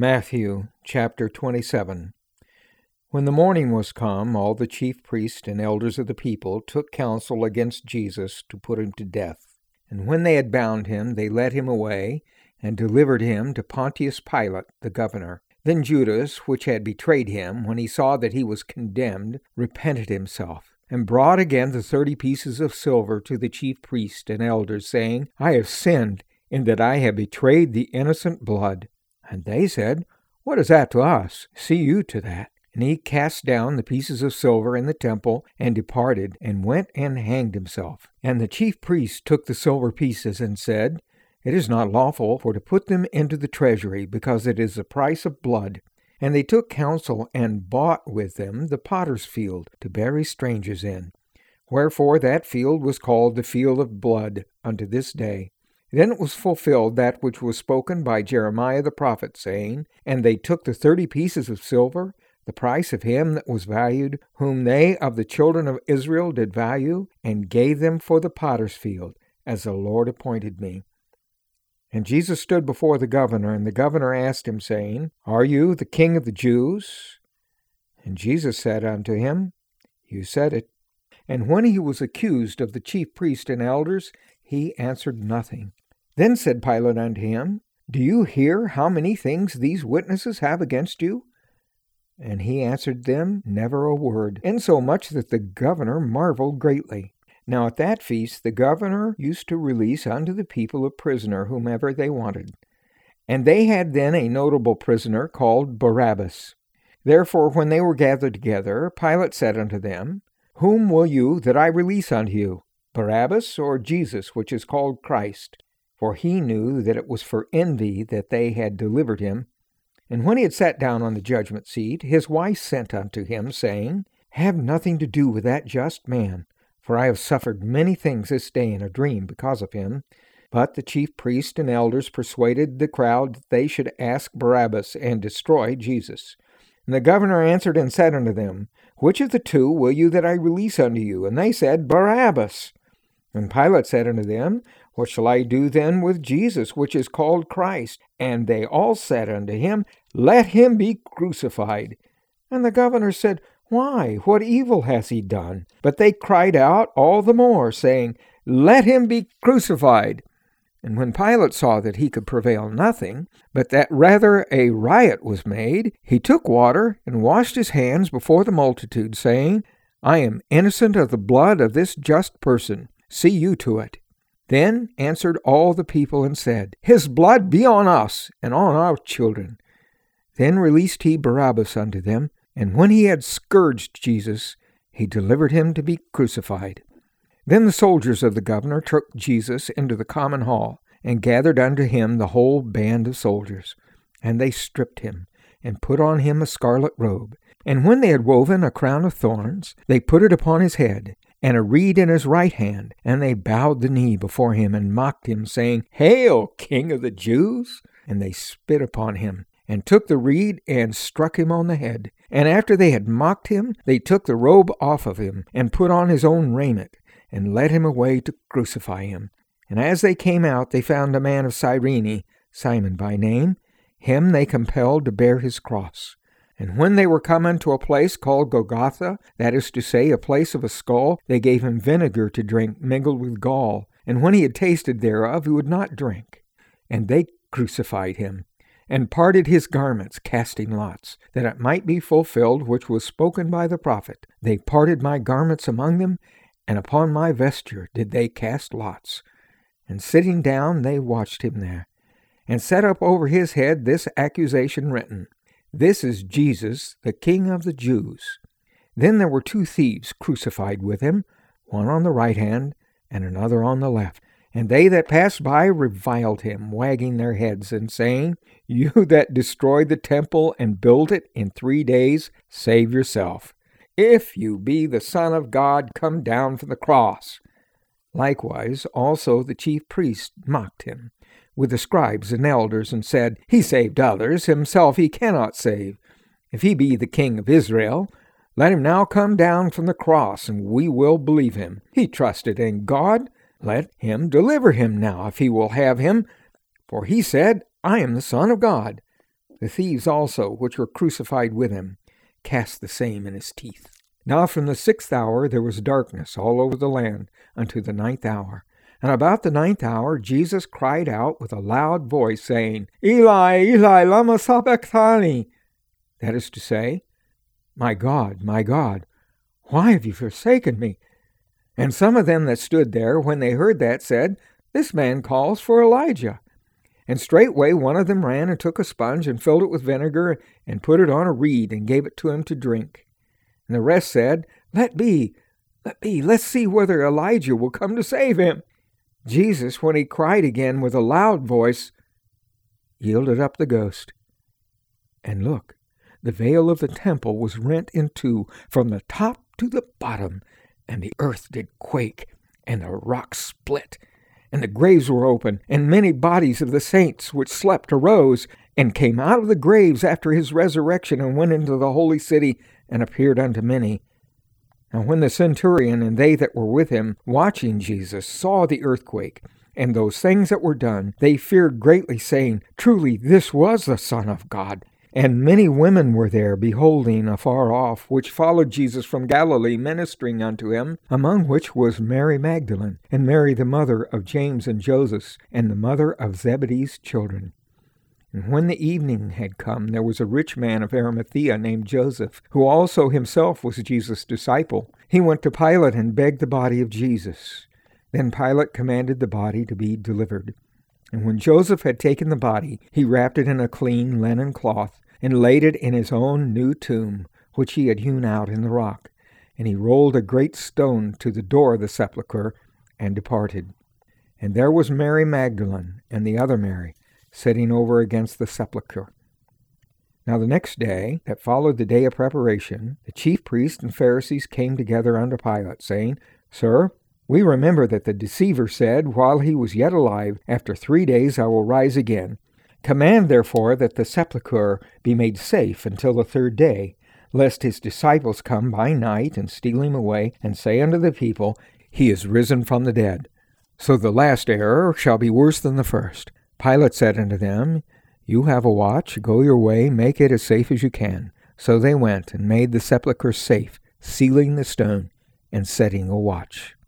Matthew chapter 27. When the morning was come, all the chief priests and elders of the people took counsel against Jesus to put him to death. And when they had bound him, they led him away, and delivered him to Pontius Pilate, the governor. Then Judas, which had betrayed him, when he saw that he was condemned, repented himself, and brought again the 30 pieces of silver to the chief priests and elders, saying, I have sinned, in that I have betrayed the innocent blood. And they said, What is that to us? See you to that. And he cast down the pieces of silver in the temple, and departed, and went and hanged himself. And the chief priests took the silver pieces, and said, It is not lawful for to put them into the treasury, because it is the price of blood. And they took counsel, and bought with them the potter's field, to bury strangers in. Wherefore that field was called the field of blood unto this day. Then it was fulfilled that which was spoken by Jeremiah the prophet, saying, And they took the 30 pieces of silver, the price of him that was valued, whom they of the children of Israel did value, and gave them for the potter's field, as the Lord appointed me. And Jesus stood before the governor, and the governor asked him, saying, Are you the king of the Jews? And Jesus said unto him, You said it. And when he was accused of the chief priests and elders, he answered nothing. Then said Pilate unto him, Do you hear how many things these witnesses have against you? And he answered them never a word, insomuch that the governor marveled greatly. Now at that feast the governor used to release unto the people a prisoner whomever they wanted. And they had then a notable prisoner called Barabbas. Therefore when they were gathered together, Pilate said unto them, Whom will you that I release unto you, Barabbas or Jesus, which is called Christ? For he knew that it was for envy that they had delivered him. And when he had sat down on the judgment seat, his wife sent unto him, saying, Have nothing to do with that just man, for I have suffered many things this day in a dream because of him. But the chief priests and elders persuaded the crowd that they should ask Barabbas and destroy Jesus. And the governor answered and said unto them, Which of the two will you that I release unto you? And they said, Barabbas. And Pilate said unto them, What shall I do then with Jesus, which is called Christ? And they all said unto him, Let him be crucified. And the governor said, Why, what evil has he done? But they cried out all the more, saying, Let him be crucified. And when Pilate saw that he could prevail nothing, but that rather a riot was made, he took water and washed his hands before the multitude, saying, I am innocent of the blood of this just person. See you to it. Then answered all the people and said, His blood be on us and on our children. Then released he Barabbas unto them, and when he had scourged Jesus, he delivered him to be crucified. Then the soldiers of the governor took Jesus into the common hall, and gathered unto him the whole band of soldiers. And they stripped him, and put on him a scarlet robe. And when they had woven a crown of thorns, they put it upon his head, and a reed in his right hand, and they bowed the knee before him, and mocked him, saying, Hail, King of the Jews! And they spit upon him, and took the reed, and struck him on the head. And after they had mocked him, they took the robe off of him, and put on his own raiment, and led him away to crucify him. And as they came out, they found a man of Cyrene, Simon by name. Him they compelled to bear his cross. And when they were come unto a place called Golgotha, that is to say, a place of a skull, they gave him vinegar to drink mingled with gall. And when he had tasted thereof, he would not drink. And they crucified him, and parted his garments, casting lots, that it might be fulfilled which was spoken by the prophet. They parted my garments among them, and upon my vesture did they cast lots. And sitting down, they watched him there, and set up over his head this accusation written, This is Jesus, the King of the Jews. Then there were 2 thieves crucified with him, one on the right hand, and another on the left. And they that passed by reviled him, wagging their heads, and saying, You that destroyed the temple and build it in 3 days, save yourself. If you be the Son of God, come down from the cross. Likewise also the chief priests mocked him with the scribes and elders, and said, He saved others, himself he cannot save. If he be the King of Israel, let him now come down from the cross, and we will believe him. He trusted in God. Let him deliver him now, if he will have him. For he said, I am the Son of God. The thieves also, which were crucified with him, cast the same in his teeth. Now from the 6th hour there was darkness all over the land unto the 9th hour. And about the 9th hour Jesus cried out with a loud voice, saying, Eli, Eli, lama sabachthani? That is to say, my God, why have you forsaken me? And some of them that stood there, when they heard that, said, This man calls for Elijah. And straightway one of them ran and took a sponge and filled it with vinegar and put it on a reed and gave it to him to drink. And the rest said, Let be, let's see whether Elijah will come to save him. Jesus, when he cried again with a loud voice, yielded up the ghost. And look, the veil of the temple was rent in two from the top to the bottom, and the earth did quake, and the rocks split, and the graves were open, and many bodies of the saints which slept arose, and came out of the graves after his resurrection, and went into the holy city, and appeared unto many. And when the centurion and they that were with him, watching Jesus, saw the earthquake, and those things that were done, they feared greatly, saying, Truly this was the Son of God. And many women were there, beholding afar off, which followed Jesus from Galilee, ministering unto him, among which was Mary Magdalene, and Mary the mother of James and Joseph, and the mother of Zebedee's children. And when the evening had come, there was a rich man of Arimathea named Joseph, who also himself was Jesus' disciple. He went to Pilate and begged the body of Jesus. Then Pilate commanded the body to be delivered. And when Joseph had taken the body, he wrapped it in a clean linen cloth, and laid it in his own new tomb, which he had hewn out in the rock. And he rolled a great stone to the door of the sepulchre, and departed. And there was Mary Magdalene, and the other Mary, sitting over against the sepulchre. Now the next day, that followed the day of preparation, the chief priests and Pharisees came together unto Pilate, saying, Sir, we remember that the deceiver said, while he was yet alive, After 3 days I will rise again. Command therefore that the sepulchre be made safe until the 3rd day, lest his disciples come by night and steal him away, and say unto the people, He is risen from the dead. So the last error shall be worse than the first. Pilate said unto them, You have a watch, go your way, make it as safe as you can. So they went and made the sepulchre safe, sealing the stone, and setting a watch.